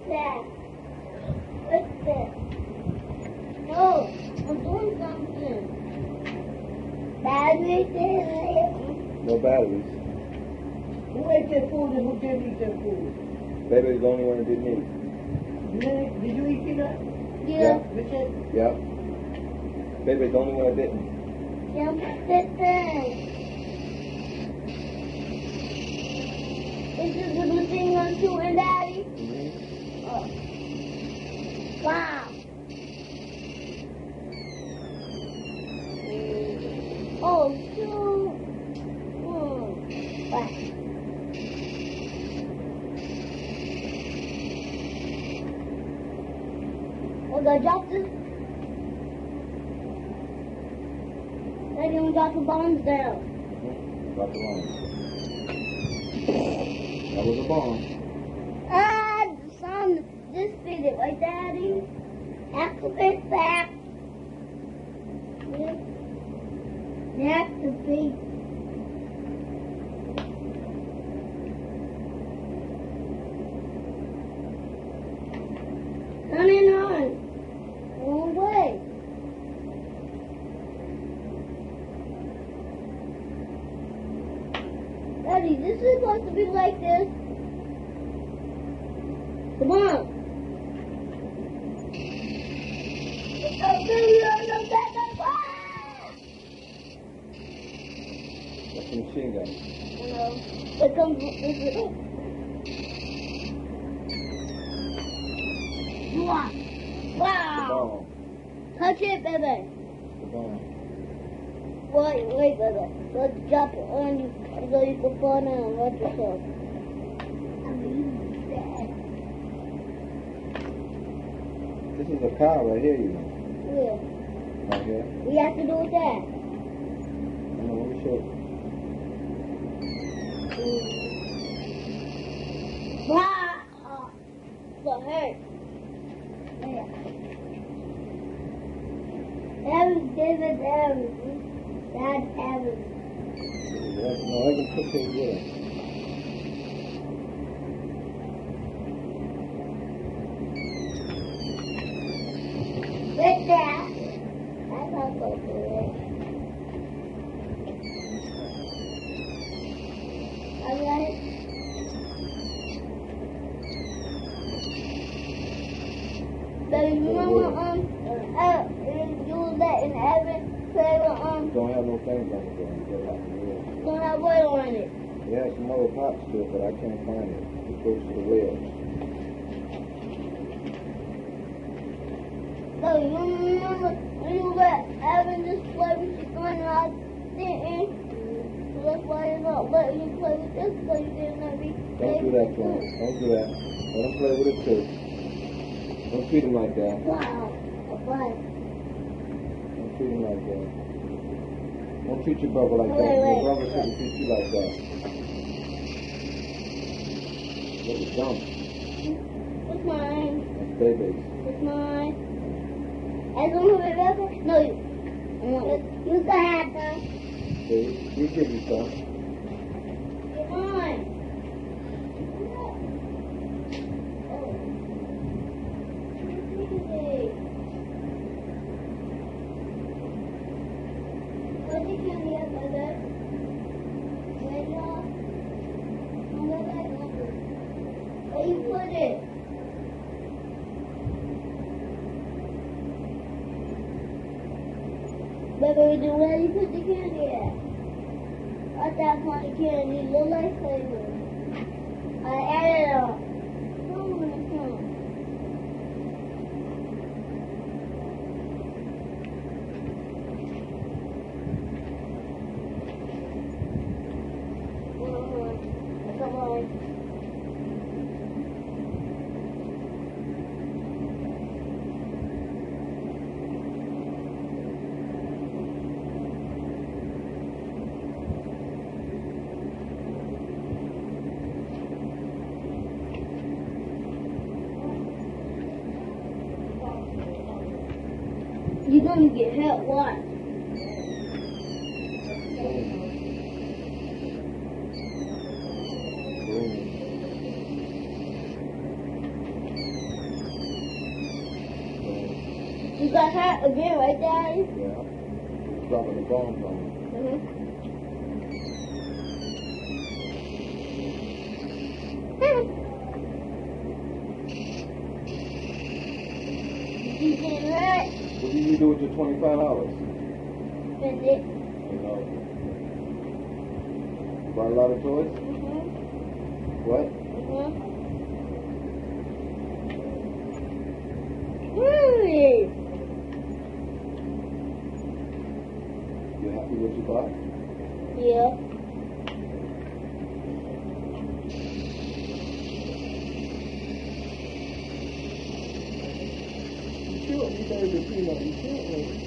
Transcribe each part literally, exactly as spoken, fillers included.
that? What's that? No, I'm doing something. Battery there. No batteries. Who ate that food and who didn't eat that food? Baby's the only one that didn't eat. You didn't, did you eat peanut? Yeah. With it? Yep. Baby's the only one that didn't. Yeah, sit there. Is this the thing on shooting, Daddy? Mm-hmm. Oh. Wow. Oh, shoot. Hmm. Wow. Oh, the doctor. Daddy, we got the bombs down. Mm-hmm. Got the bomb. That was a bomb. Ah, the sun just fit it, right, Daddy? Activate back. Yep. Activate. Turning on. Wrong way. Daddy, this is supposed to be like this. Come on. That's a machine gun. No. It comes. Wow. The Wow. bomb. Touch it, baby. The bomb. Wait, wait, baby. Let's drop it on you so you can fall down and watch yourself. This is a car right here, you know. Yeah. Right here. We have to do with that. I know, let me show you. Wow. So hurt. Yeah. Every give it everything. That's everything. Yes, no, I can put this with it. Sit there. That's not so good. Alright. Baby, remember, um, uh, you was letting Evan play with, um, Don't have no things on it, though. You get like the wheel. don't have oil on it. Yeah, some other parts to it, but I can't find it. It goes to the wheels. Baby, you remember when you let Evan just play with your gun and I didn't? So that's why you're not letting you play with this, so you didn't let me play Don't do that, John. Don't do that. Let him play with it, too. Don't treat him like that. Wow. What? Don't treat him like that. Don't treat your brother like Wait, that. wait. Your brother shouldn't treat you like that. That was dumb. It's mine. That's baby. It's mine. As long as it's okay. No, you. You can have them. See? We give you some. It's mine. Where you put it? Baby, where you put the candy at? I thought kind of candy look like flavor. I added it up. Come on, come on. Come on. You're gonna get hit, what? You got hurt again, right, Daddy? Yeah. Dropping the bombs on me. Mm-hmm. You getting hurt? What do you do with your twenty-five dollars? Spend it. You know. You bought a lot of toys? Mm-hmm. What? Mm-hmm. Really? You happy with what you bought? Yeah. You sure? You better be peanut. You sure?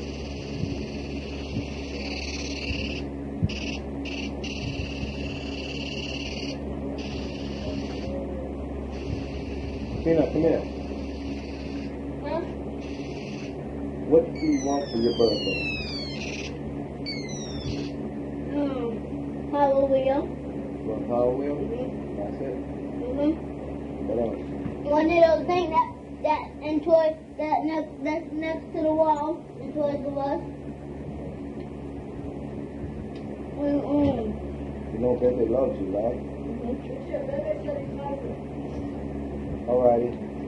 Peanut, come here. Huh? What do you want for your birthday? Hmm. Hallelujah. You want a Power Wheel? Mm-hmm. That's it. Mm-hmm. What else? One of those things that that and toy that next that's next to the wall and Toys R Us. Mm-mm. You know Baby loves you, right? Alrighty.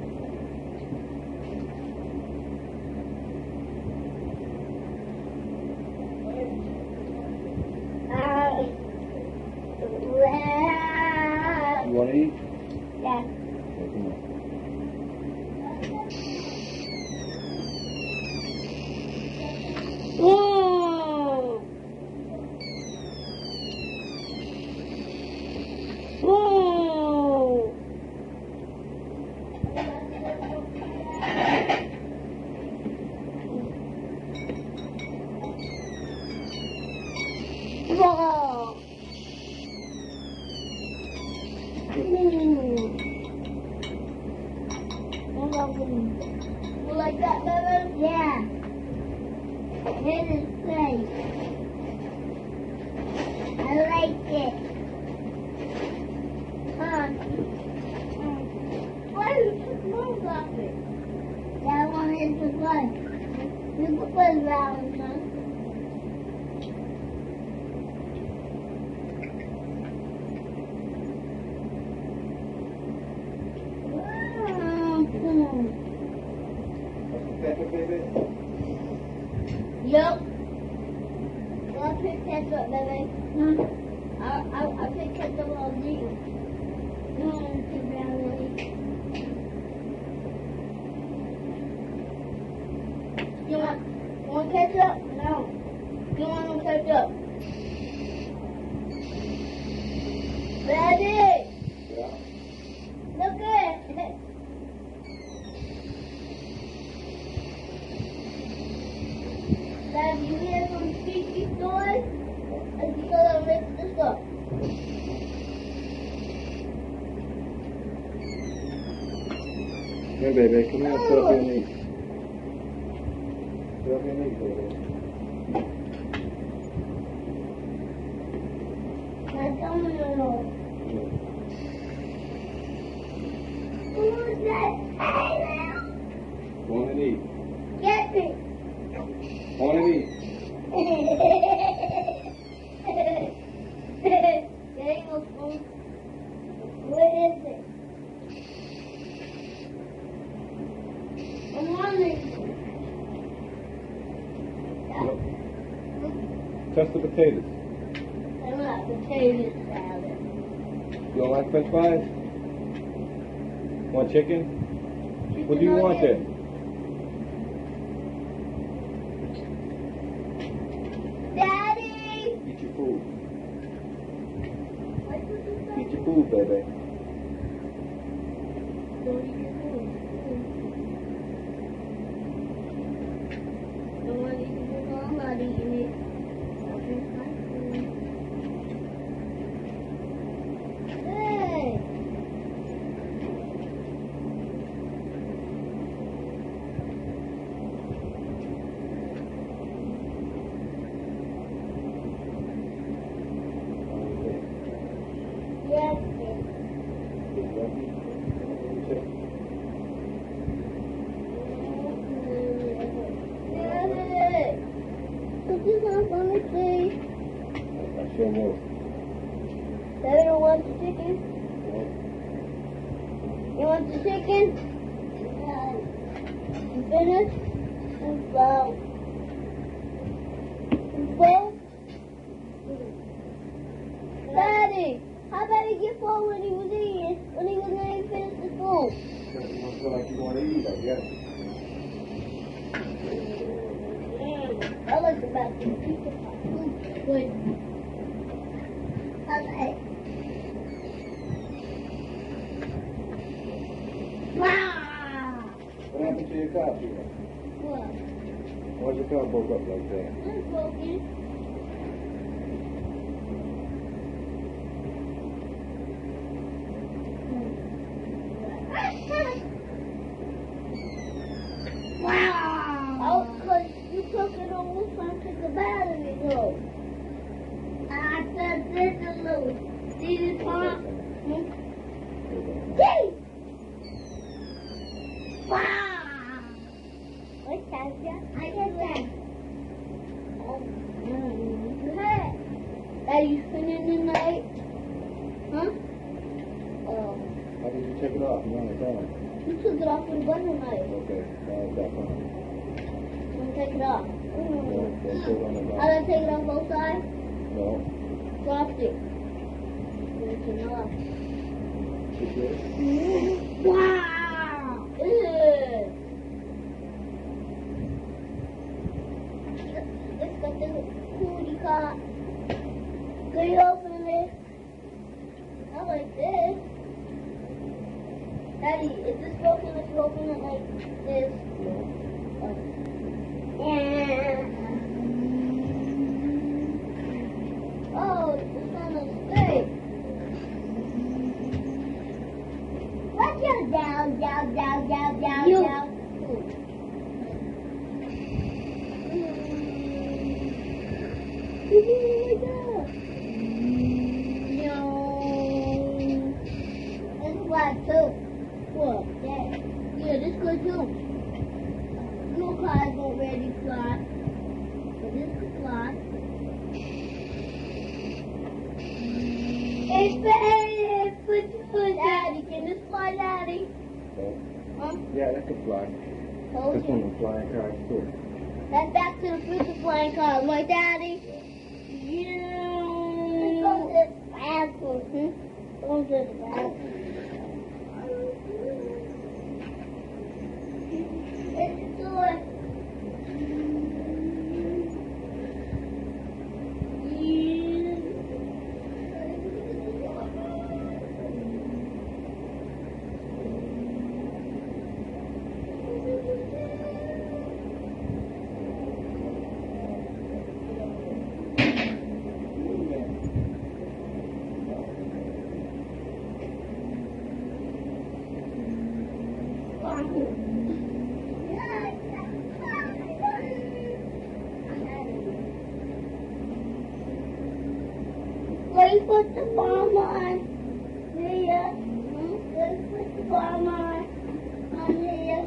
Uh, You want to eat? yeah. Okay, come on. Mm. Mm. Wow. Mm. You like that, baby? Yeah. It is great. I like it. Huh? Why you took more of it? That one is the one. You can put it around, huh? Pepper, baby? Yup. I'll pick ketchup, baby. Hmm. I I I pick ketchup all day. Mm, too bad, really. You want you want ketchup? No. You want no ketchup? Daddy, Yeah. look at it. Dad, you hear some squeaky noise? Let's go and lift this up. Come here, baby. Come here. Sit up here and eat. Sit up here and eat, baby. I don't know. Who's that? Hey, Go on and eat. get me. Go on and eat. There you go, spoon. What is it? I'm hungry. Test the potatoes. I want potato salad. You don't like French fries? Want chicken? What do you want then? Daddy! Eat your food. Eat your food, baby. Don't eat your food. Don't want to eat your food. I'm not eating it. I'll drink my food. Hey! Yes, yes. Show more. Seven wants the chicken. You want the chicken? Uh, you finished? And flour. And full? Daddy, how about he get full when he was eating? When he was not even finished the food? You don't feel like you want to eat, I guess. I like the best pizza pie. Good. Okay. Wow. What happened to your car, Peter? What? Why's your car broke up like that? It's broken. Wow. Oh, because you took it almost trying to take the battery low. I said this is low. See this one? Hmm? See? Wow. What's that? I get that. Oh, mm-hmm. Are you spending the night? Huh? Oh. How did you take it off? You want it on? You took it off with a button knife. Okay, now it's back on. Don't take it off. No, don't put it on the I back. gotta take it off both sides. No. Drop it. Take it off. You good? Wow! Ugh. It's got the cootie card. Can you open it? I like this. Daddy, is this broken if you open it like this? No. Yeah. Oh, it's on a stick. Watch out, down, down, down, down, down, you. down. Oh my God. No. This is what too. What? Yeah. Yeah, this good too. Your cars won't really fly. But this could fly. It's bad for you, Daddy. Can this fly, Daddy? No. Huh? Yeah, that could fly. Told That's you. one of the flying cars, too. That's Back to the Future flying car, right, Daddy? Yeah. Let's go to the bathroom. Hmm? Go to the bathroom. It's the door. Let's put the bomb on here. Let's put the bomb on on here.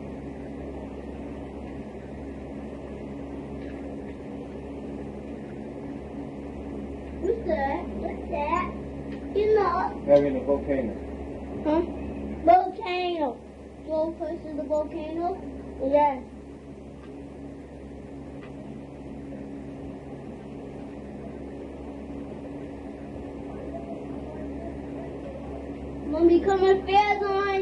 What's that? What's that? You know. Having a volcano. Huh? Volcano. Go first to the volcano? Yeah. Mommy, come on, fairs on.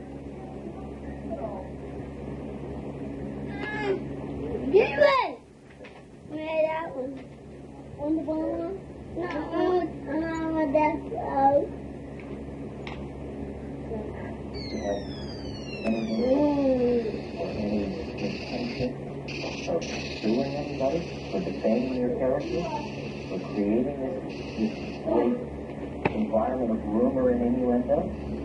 Get it! Yeah, that one. On the bottom? No, no, that's out. Of pursuing anybody, for defending your character, for creating this, this great environment of rumor and innuendo?